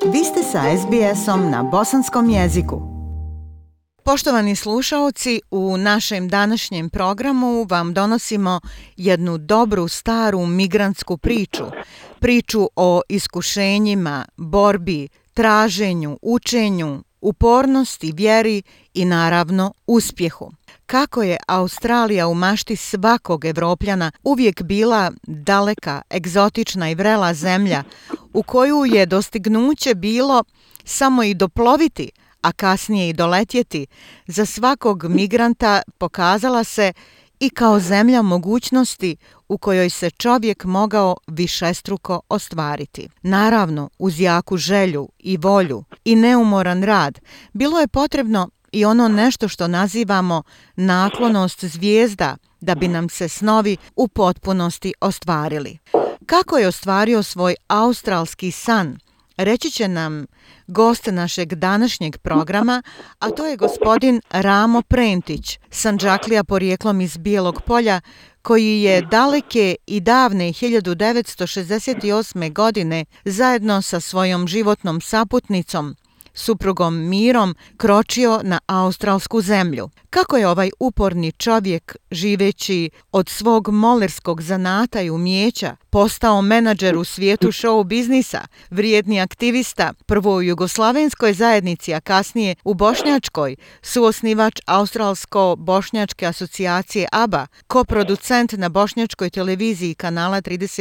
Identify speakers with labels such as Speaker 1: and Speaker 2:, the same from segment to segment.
Speaker 1: Vi ste sa SBS-om na bosanskom jeziku. Poštovani slušaoci, u našem današnjem programu vam donosimo jednu dobru staru migrantsku priču o iskušenjima, borbi, traženju, učenju, upornosti, vjeri i naravno uspjehu. Kako je Australija u mašti svakog Evropljana uvijek bila daleka, egzotična i vrela zemlja u koju je dostignuće bilo samo i doploviti, a kasnije i doletjeti, za svakog migranta pokazala se i kao zemlja mogućnosti u kojoj se čovjek mogao višestruko ostvariti. Naravno, uz jaku želju i volju i neumoran rad, bilo je potrebno i ono nešto što nazivamo naklonost zvijezda da bi nam se snovi u potpunosti ostvarili. Kako je ostvario svoj australski san, reći će nam gost našeg današnjeg programa, a to je gospodin Ramo Prentić, Sandžaklija porijeklom iz Bijelog Polja, koji je daleke i davne 1968. godine zajedno sa svojom životnom saputnicom, suprugom Mirom, kročio na australsku zemlju. Kako je ovaj uporni čovjek, živeći od svog molerskog zanata i umijeća, postao menadžer u svijetu show biznisa, vrijedni aktivista, prvo u jugoslavenskoj zajednici, a kasnije u bošnjačkoj, suosnivač Australsko-bošnjačke asocijacije ABA, koproducent na bošnjačkoj televiziji kanala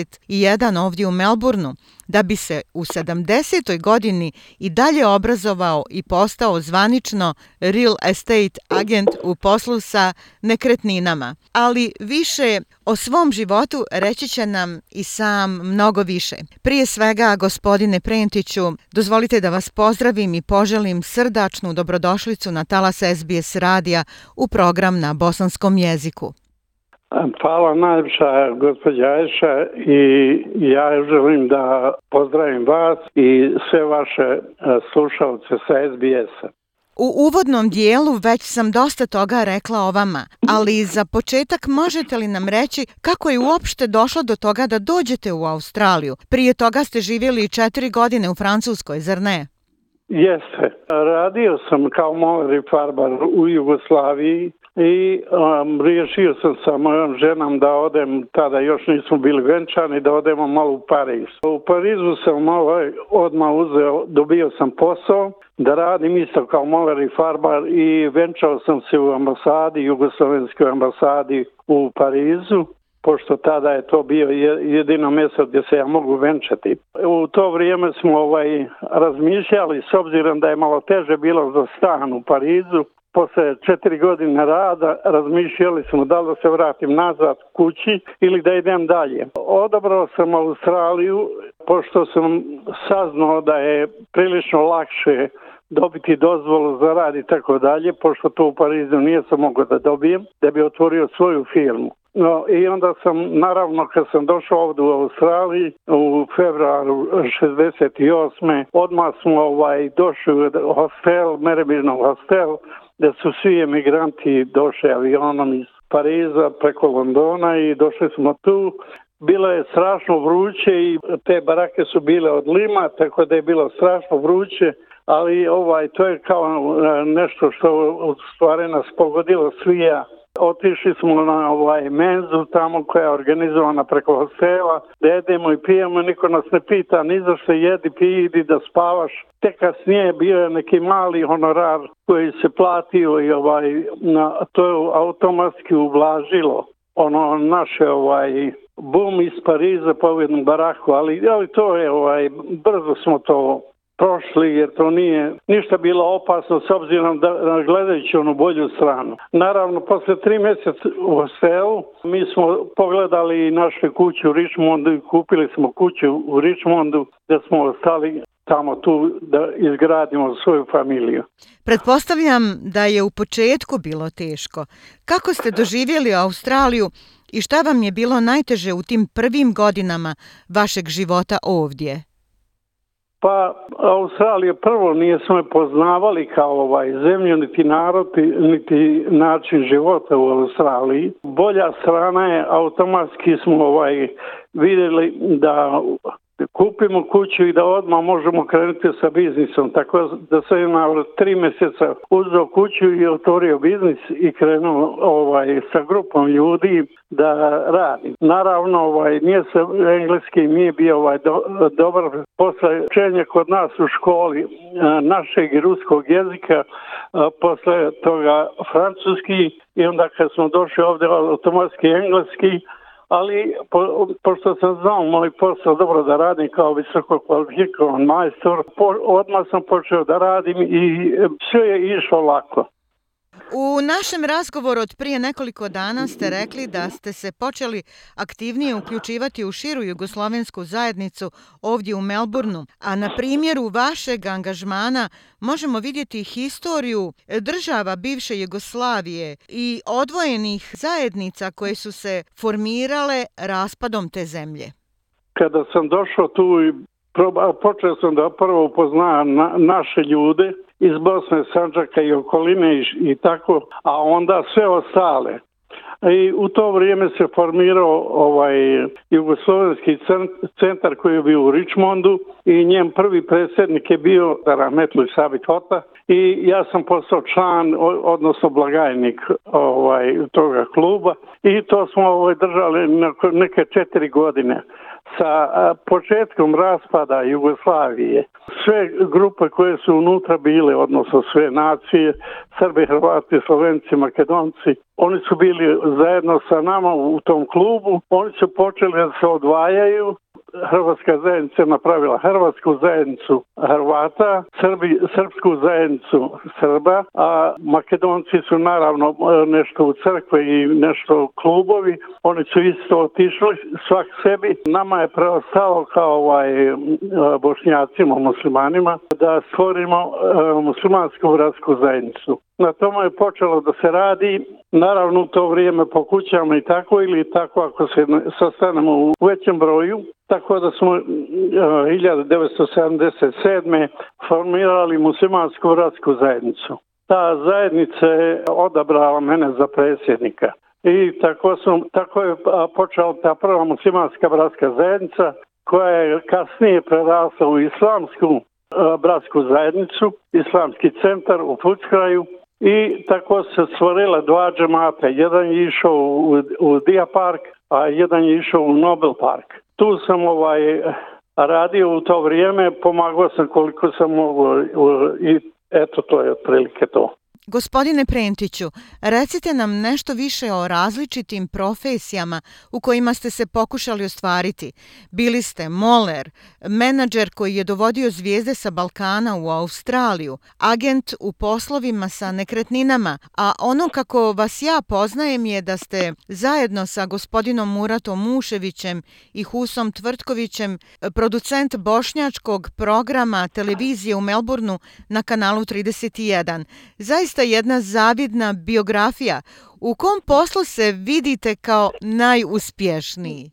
Speaker 1: 31 ovdje u Melbourneu, da bi se u 70. godini i dalje obrazovao i postao zvanično real estate agent u poslu sa nekretninama. Ali više o svom životu reći će nam i sam mnogo više. Prije svega, gospodine Prentiću, dozvolite da vas pozdravim i poželim srdačnu dobrodošlicu na talas SBS radija u program na bosanskom jeziku.
Speaker 2: Hvala najljepša gospođa Ajša i ja želim da pozdravim vas i sve vaše slušalce sa SBS-a.
Speaker 1: U uvodnom dijelu već sam dosta toga rekla o vama, ali za početak možete li nam reći kako je uopšte došlo do toga da dođete u Australiju? Prije toga ste živjeli 4 godine u Francuskoj, zar ne?
Speaker 2: Jeste. Radio sam kao moler i farbar u Jugoslaviji i riješio sam sa mojom ženom da odem, tada još nismo bili venčani, da odemo malo u Pariz. U Parizu sam odmah dobio sam posao da radim isto kao moler i farbar i venčao sam se u ambasadi, jugoslavenskoj ambasadi u Parizu, pošto tada je to bio jedino mjesto gdje se ja mogu venčati. U to vrijeme smo razmišljali, s obzirom da je malo teže bilo za stan u Parizu. Posle 4 godine rada razmišljali smo da li da se vratim nazad kući ili da idem dalje. Odabrao sam Australiju pošto sam saznao da je prilično lakše dobiti dozvolu za rad i tako dalje, pošto to u Parizu nije sam mogao da dobijem, da bi otvorio svoju firmu. No, i onda sam, naravno, kad sam došao ovdje u Australiji u februaru 68. odmah smo došli u hostel, Meremirnov hostel, gdje su svi emigranti došli avionom iz Pariza preko Londona i došli smo tu. Bilo je strašno vruće i te barake su bile od lima, tako da je bilo strašno vruće, ali to je kao nešto što u stvari nas pogodilo svija. Otišli smo na menzu tamo koja je organizovana preko hostela, da jedemo i pijemo, niko nas ne pita ni za što jedi, piji, idi da spavaš. Tek kasnije bio je neki mali honorar koji se platio i to je automatski ublažilo ono naše bum iz Pariza po jednom baraku, ali to je brzo smo to prošli jer to nije ništa bilo opasno s obzirom da gledajući onu bolju stranu. Naravno, posle 3 mjeseca u hostelu mi smo pogledali i našli kuću u Richmondu i kupili smo kuću u Richmondu da smo ostali tamo tu da izgradimo svoju familiju.
Speaker 1: Pretpostavljam da je u početku bilo teško. Kako ste doživjeli Australiju i šta vam je bilo najteže u tim prvim godinama vašeg života ovdje?
Speaker 2: Pa Australija prvo nismo je poznavali kao zemlju, niti narod, niti način života u Australiji. Bolja strana je, automatski smo vidjeli da kupimo kuću i da odmah možemo krenuti sa biznisom. Tako da sam na 3 mjeseca uzeo kuću i otvorio biznis i krenuo sa grupom ljudi da radim. Naravno, engleski nije bio dobar. Posle učenja kod nas u školi našeg i ruskog jezika, posle toga francuski i onda kad smo došli ovdje automatski engleski, ali pošto sam znao moj posao dobro da radim kao visoko kvalifikovan majstor, odmah sam počeo da radim i sve je išlo lako.
Speaker 1: U našem razgovoru od prije nekoliko dana ste rekli da ste se počeli aktivnije uključivati u širu jugoslovensku zajednicu ovdje u Melbourneu, a na primjeru vašeg angažmana možemo vidjeti historiju država bivše Jugoslavije i odvojenih zajednica koje su se formirale raspadom te zemlje.
Speaker 2: Kada sam došao tu i počeo sam da prvo upoznavam naše ljude iz Bosne, Sandžaka i okoline i tako, a onda sve ostale. I u to vrijeme se formirao jugoslovenski centar koji je bio u Richmondu i njen prvi predsjednik je bio Rahmetli Sabit Hota i ja sam postao član, odnosno blagajnik toga kluba i to smo držali neke 4 godine. Sa početkom raspada Jugoslavije, sve grupe koje su unutra bile, odnosno sve nacije, Srbi, Hrvati, Slovenci, Makedonci, oni su bili zajedno sa nama u tom klubu, oni su počeli da se odvajaju. Hrvatska zajednica je napravila Hrvatsku zajednicu Hrvata, Srpsku zajednicu Srba, a Makedonci su naravno nešto u crkve i nešto klubovi. Oni su isto otišli svak sebi. Nama je preostalo kao Bošnjacima, muslimanima, da stvorimo muslimansku bratsku zajednicu. Na tome je počelo da se radi, naravno u to vrijeme po kućama i tako ili tako ako se sastanemo u većem broju. Tako da smo 1977. formirali muslimansku bratsku zajednicu. Ta zajednica je odabrala mene za predsjednika. I tako je počela ta prva muslimanska bratska zajednica koja je kasnije prerasla u islamsku bratsku zajednicu, islamski centar u Futskraju. I tako se stvorila 2 džemata. Jedan je išao u Dia Park, a jedan je išao u Nobel Park. Tu sam radio u to vrijeme, pomagao sam koliko sam mogao i eto to je otprilike to.
Speaker 1: Gospodine Prentiću, recite nam nešto više o različitim profesijama u kojima ste se pokušali ostvariti. Bili ste moler, menadžer koji je dovodio zvijezde sa Balkana u Australiju, agent u poslovima sa nekretninama, a ono kako vas ja poznajem je da ste zajedno sa gospodinom Muratom Muševićem i Husom Tvrtkovićem producent bošnjačkog programa televizije u Melbourneu na kanalu 31. Zaista jedna zavidna biografija. U kom poslu se vidite kao najuspješniji?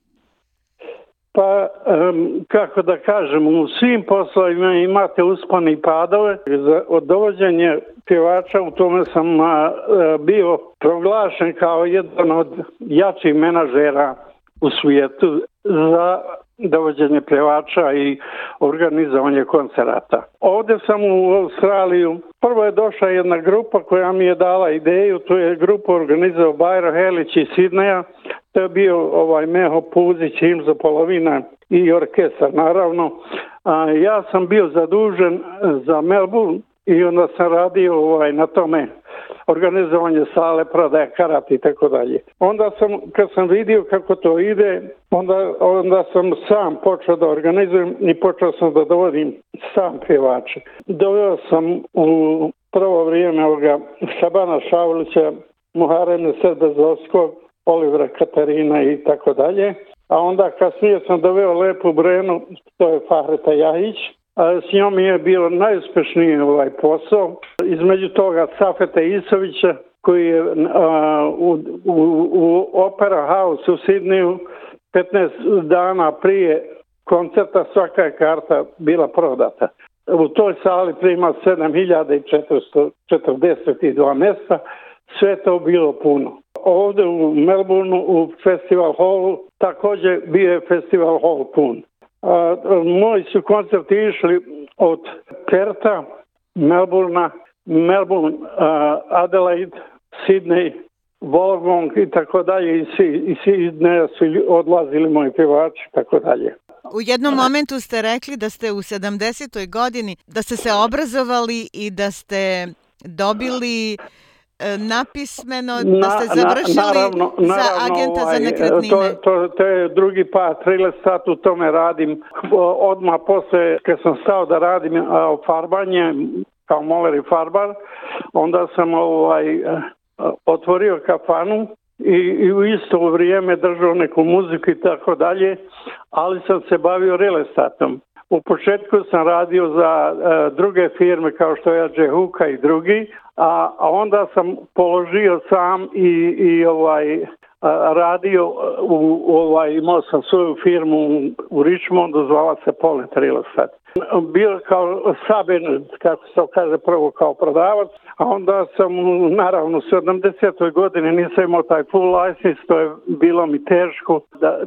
Speaker 2: Pa, kako da kažem, u svim poslovima imate uspone i padove. Od dovođenja pjevača u tome sam bio proglašen kao jedan od jačih menadžera u svijetu za dovođenje pjevača i organizovanje koncerata. Ovdje sam u Australiju. Prvo je došla jedna grupa koja mi je dala ideju. To je grupa organizovao Bajro Helić iz Sidneja. To je bio Meho Puzić, Imzo Polovina i orkestar naravno. Ja sam bio zadužen za Melbourne i onda sam radio na tome organizovanje sale, prodaje karata i tako dalje. Onda kad sam vidio kako to ide, onda sam sam počeo da organizujem i počeo sam da dovodim sam pjevače. Doveo sam u prvo vrijeme Šabana Šaulića, Muhareme Srbezovskog, Olivera Katarina i tako dalje. A onda kasnije sam doveo Lepu Brenu, to je Fahreta Jahić. S njom je bio najuspješniji posao. Između toga Safeta Isovića koji je u Opera House u Sidneju 15 dana prije koncerta svaka je karta bila prodata. U toj sali prima 7442 mjesta, sve to bilo puno. Ovdje u Melbourneu u Festival Hallu također bio je Festival Hall pun. Moji su koncerti išli od Perta, Melbourne, Adelaide, Sydney, Wollongong i tako dalje. I Sydneya su odlazili moji pjevači i tako dalje.
Speaker 1: U jednom momentu ste rekli da ste u 70. godini, da ste se obrazovali i da ste dobili napismeno, da ste završili za agenta za nekretnine.
Speaker 2: To je drugi pat, 3 sata u tome radim. Odmah posle, kad sam stao da radim farbanje, kao moler i farbar, onda sam otvorio kafanu i u isto vrijeme držao neku muziku i tako dalje, ali sam se bavio real estatom. U početku sam radio za druge firme kao što je AJ Huka i drugi, a onda sam položio sam i radio imao sam svoju firmu u Richmondu, zvala se Polet Real Estate. Bio kao saben, kako se kaže, prvo kao prodavac, a onda sam naravno u 70. godini nisam imao taj full license, to je bilo mi teško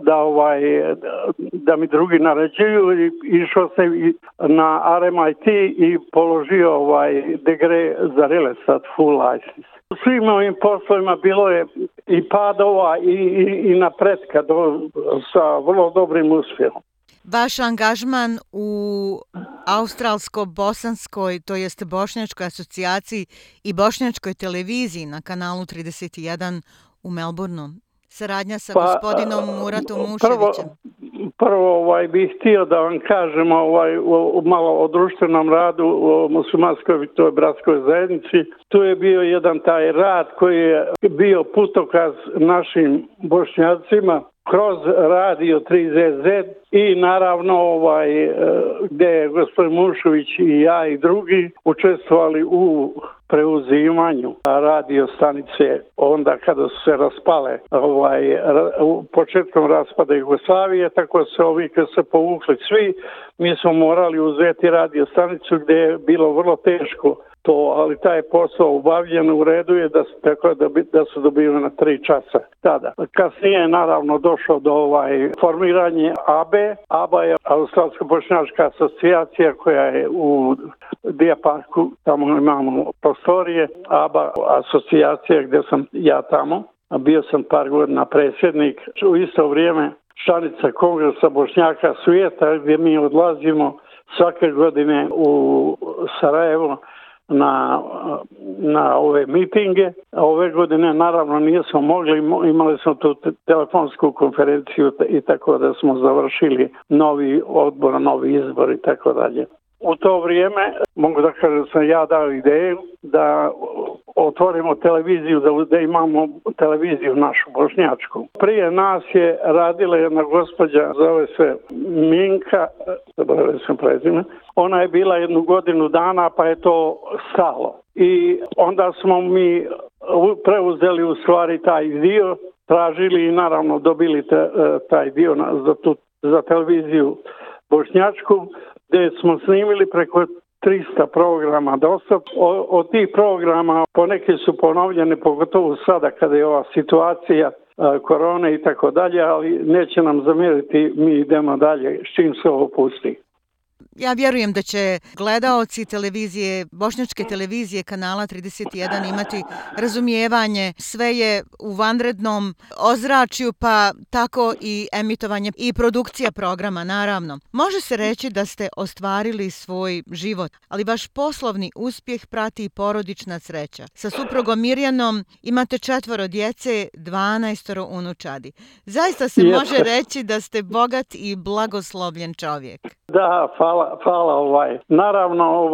Speaker 2: da mi drugi naređuju i išao sam na RMIT i položio degree za real estate full license. U svim ovim poslovima bilo je i padova i napretka sa vrlo dobrim uspjehom.
Speaker 1: Vaš angažman u australsko-bosanskoj, to jest bošnjačkoj asocijaciji i bošnjačkoj televiziji na kanalu 31 u Melbourneu. Saradnja sa gospodinom Muratom Muševićem.
Speaker 2: Prvo bih htio da vam kažem malo o društvenom radu o muslimanskoj toj bratskoj zajednici. Tu je bio jedan taj rad koji je bio putokaz našim bošnjacima kroz radio 3ZZ i naravno gdje je gospodin Mušović i ja i drugi učestvovali u preuzimanju radio stanice onda kada su se raspale početkom raspada Jugoslavije, tako se ovi kad se povukli svi, mi smo morali uzeti radio stanicu gdje je bilo vrlo teško to, ali taj posao obavljen u redu je da su dobivene 3 časa tada. Kasnije je naravno došlo do formiranje ABE. ABA je Australsko-bošnjačka asocijacija koja je u Dia Parku, tamo imamo prostorije. ABA asocijacija gdje sam ja tamo. Bio sam par godina predsjednik. U isto vrijeme članica Kongresa Bošnjaka svijeta gdje mi odlazimo svake godine u Sarajevo na ove mitinge. Ove godine naravno nismo mogli, imali smo tu telefonsku konferenciju i tako da smo završili novi odbor, novi izbor i tako dalje. U to vrijeme mogu da kažem da sam ja dao ideju da otvorimo televiziju, da imamo televiziju našu bošnjačku. Prije nas je radila jedna gospođa, zove se Minka, zaboravio sam prezime. Ona je bila 1 godinu dana pa je to stalo. I onda smo mi preuzeli u stvari taj dio, tražili i naravno dobili taj dio za televiziju bošnjačku, gdje smo snimili preko 300 programa dosta. Od tih programa poneki su ponovljeni, pogotovo sada kada je ova situacija korone i tako dalje, ali neće nam zamjeriti, mi idemo dalje s čim se ovo pusti.
Speaker 1: Ja vjerujem da će gledaoci televizije, bošnjačke televizije kanala 31 imati razumijevanje. Sve je u vanrednom ozračju, pa tako i emitovanje i produkcija programa, naravno. Može se reći da ste ostvarili svoj život, ali vaš poslovni uspjeh prati i porodična sreća. Sa suprugom Mirjanom imate 4 djece, 12 unučadi. Zaista se može reći da ste bogat i blagoslovljen čovjek.
Speaker 2: Da, hvala. Naravno,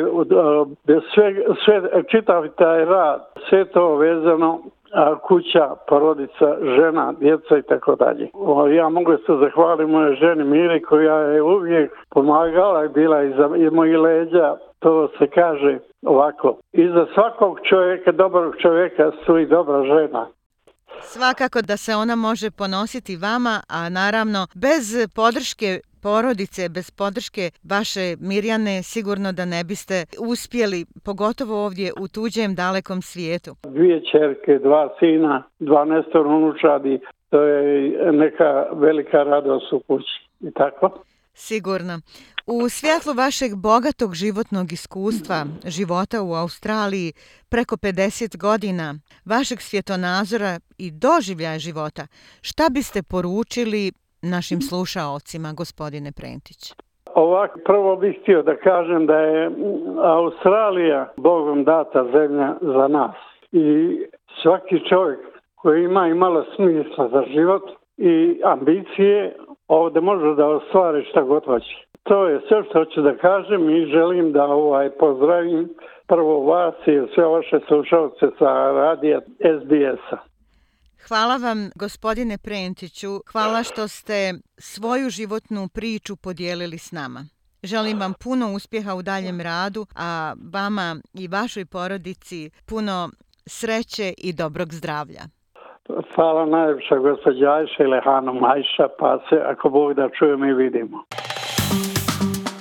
Speaker 2: sve čitav taj rad, sve to vezano, kuća, porodica, žena, djeca i tako dalje. Ja mogu se zahvaliti moje ženi Miri koja je uvijek pomagala i bila iza mojih leđa, to se kaže ovako. Iza svakog čovjeka, dobrog čovjeka stoji dobra žena.
Speaker 1: Svakako da se ona može ponositi vama, a naravno bez podrške porodice, bez podrške vaše Mirjane, sigurno da ne biste uspjeli, pogotovo ovdje u tuđem dalekom svijetu.
Speaker 2: 2 ćerke, 2 sina, 12 unučadi, to je neka velika radost u kući. I tako?
Speaker 1: Sigurno. U svjetlu vašeg bogatog životnog iskustva, života u Australiji, preko 50 godina, vašeg svjetonazora i doživljaja života, šta biste poručili našim slušaocima, gospodine Prentić?
Speaker 2: Ovako, prvo bih htio da kažem da je Australija Bogom data zemlja za nas. I svaki čovjek koji ima i malo smisla za život i ambicije, ovdje može da ostvari šta god hoće. To je sve što hoću da kažem i želim da pozdravim prvo vas i sve vaše slušalce sa radija SBS-a.
Speaker 1: Hvala vam, gospodine Prentiću. Hvala što ste svoju životnu priču podijelili s nama. Želim vam puno uspjeha u daljem radu, a vama i vašoj porodici puno sreće i dobrog zdravlja.
Speaker 2: Hvala najljepša gospođa Ajša ili Hano Majša, pa se ako Bog da čujemo i vidimo.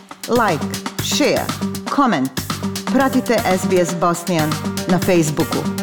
Speaker 1: Like, share, comment. Pratite SBS Bosnian na Facebooku.